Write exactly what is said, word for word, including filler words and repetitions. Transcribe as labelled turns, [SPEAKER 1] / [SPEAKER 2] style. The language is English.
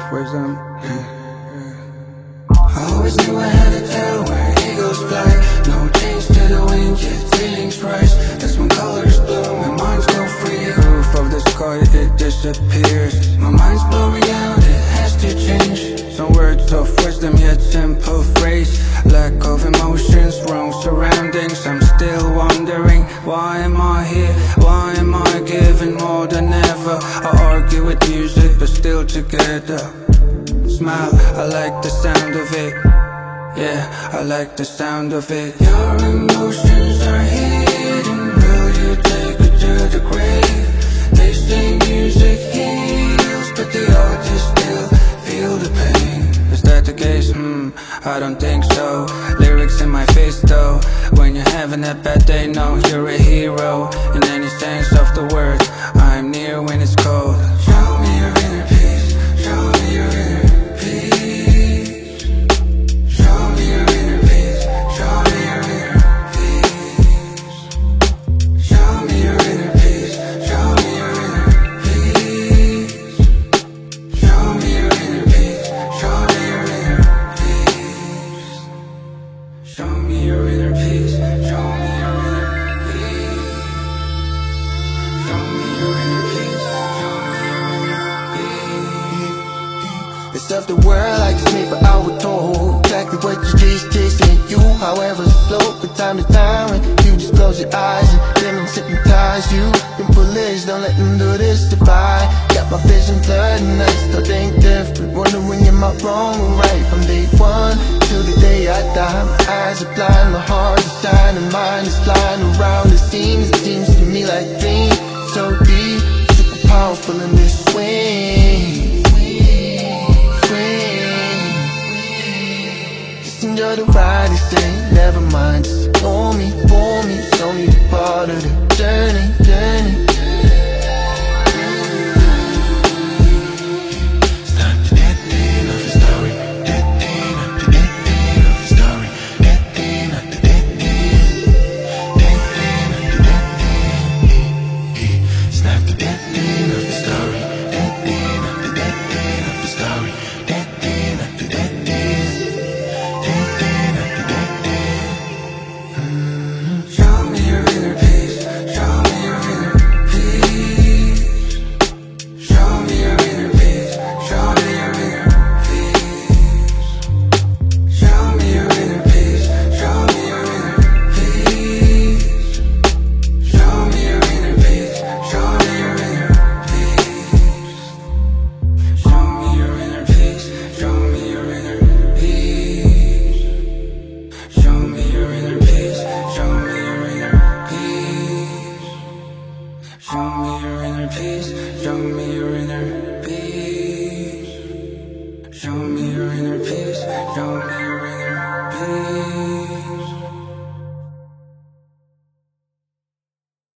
[SPEAKER 1] of wisdom.
[SPEAKER 2] I always knew I had to tell where eagles fly. No chains to the wind, yet feelings rise. That's when colors bloom and minds go free.
[SPEAKER 1] Roof of the sky, it disappears.
[SPEAKER 2] My mind's blowing out, it has to change.
[SPEAKER 1] Some words of wisdom, yet simple phrase. Lack of emotions, wrong surroundings. I'm still wondering, why am I here? Why am I giving more than ever? I argue with music, but still together. Smile, I like the sound of it. Yeah, I like the sound of it.
[SPEAKER 2] Your emotions are hidden. Will you take it to the grave? They say music heals, but the artists still feel the pain.
[SPEAKER 1] Is that the case? Hmm, I don't think so. Lyrics in my face though. When you're having a bad day, no, you're a hero. In any sense of the word, I'm near when it's cold.
[SPEAKER 2] Show me your inner peace. Show me your inner peace. Show me your inner peace. Show me your inner peace. Show me your inner peace. Show me your inner peace. Show me your inner peace. Show me your inner peace. Show me your inner peace. Show me your inner peace. Show me your inner peace. Show me your inner peace.
[SPEAKER 3] It's of the world like it's made for our toll. Exactly what you just tasting you, however slow. From time to time when you just close your eyes and let them hypnotize you. Them police, don't let them do this divide. Got my vision blurred and I still think different. Wondering am I wrong or right from day one till the day I die. My eyes are blind, my heart is shining, mind is flying around. It seems, it seems to me like dreams so deep, super powerful in this swing. Just enjoy the ride, they say, never mind. Just ignore me, for me, it's only the part of the journey, journey. It's not the dead end of the story, dead end, not the dead end of the story, dead end, not the dead end, dead end, not the dead end. It's not the dead end of the story, dead end, not the dead end of the story, dead end, not the dead end.
[SPEAKER 2] Show me your inner peace. Show me your inner peace. Show me your inner peace. Show me your inner peace. Show me your inner peace. Show me your inner peace. Show me your inner peace. Show me your inner peace. Show me your inner peace. Show me your inner peace. Show me your inner peace. Show me your inner peace. Show me your inner peace. Show me your inner peace. Show me your inner peace. Show me